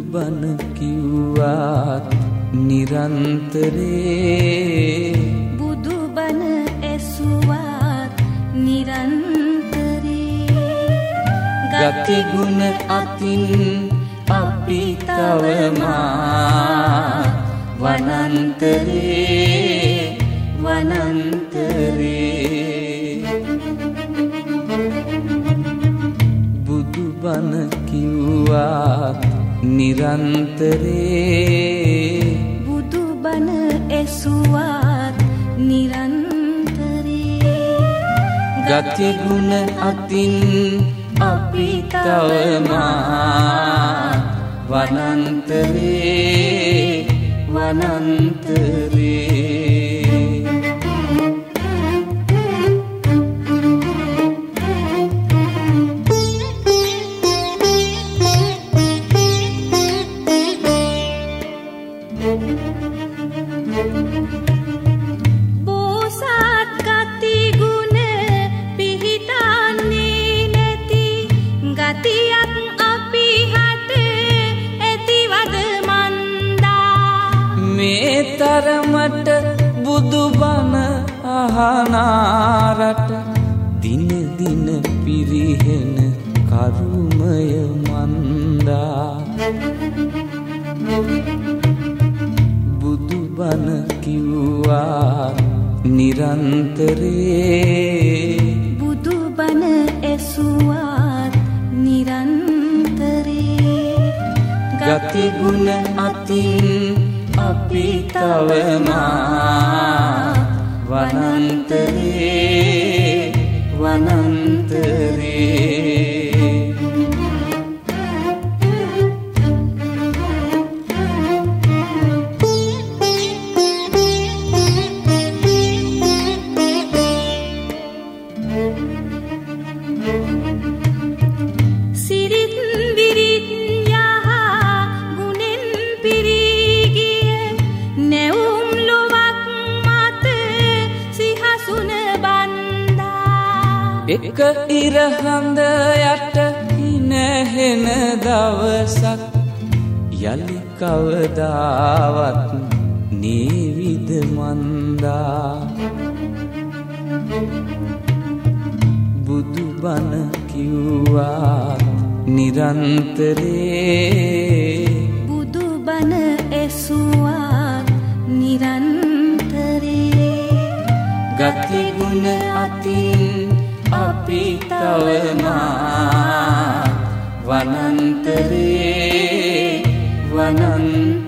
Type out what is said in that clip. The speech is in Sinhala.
බණ කිව්වත් නිරන්තරේ බුදු බණ ඇසුවත් නිරන්තරේ ගති ගුණ අතින් අපි තවමා වනන්තරේ බුදු බණ කිව්වත් නිරන්තරේ බුදු බණ ඇසුවත් නිරන්තරේ ගති ගුණ අතින් අපි තවමා වනන්තරේ බෝසත් ගති ගුණ පිහිටන්නේ නැති ගතියක් අපි හට ඇතිවද මන්දා මේ තරමට බුදු බණ අහනාරට දින දින පිරිහෙන කරුමය මන්දා බුදු බණ කිව්වා නිරන්තරේ බුදු බණ ඇසුවත් නිරන්තරේ ගති ගුණ අතින් අපි තවමා වනන්තරේ සිරිත් විරිත් යහ ගුණෙන් පිරිගිය නැවුම් ලොවක් මත සිහසුන බන්දා එක ඉරහඳ යට නැහෙන දවසක් යලි කවදාවත් නේවිද මන්දා බුදු බණ කිව්වා නිරන්තරේ බුදු බණ ඇසුවත් නිරන්තරේ ගති ගුණ අතින් අපි තවමා වනන්තරේ